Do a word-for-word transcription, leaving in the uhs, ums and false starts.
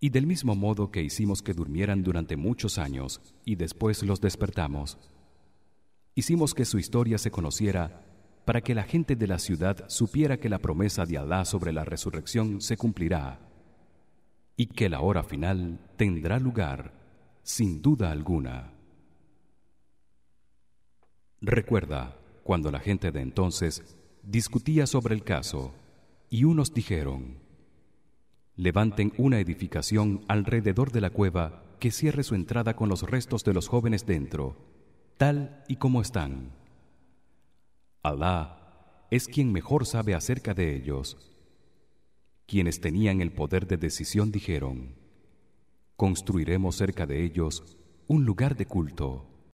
Y del mismo modo que hicimos que durmieran durante muchos años y después los despertamos, hicimos que su historia se conociera para que la gente de la ciudad supiera que la promesa de Alá sobre la resurrección se cumplirá y que la hora final tendrá lugar sin duda alguna. Recuerda cuando la gente de entonces discutía sobre el caso y unos dijeron: levanten una edificación alrededor de la cueva que cierre su entrada con los restos de los jóvenes dentro, tal y como están. Alá es quien mejor sabe acerca de ellos. Quienes tenían el poder de decisión dijeron: construiremos cerca de ellos un lugar de culto.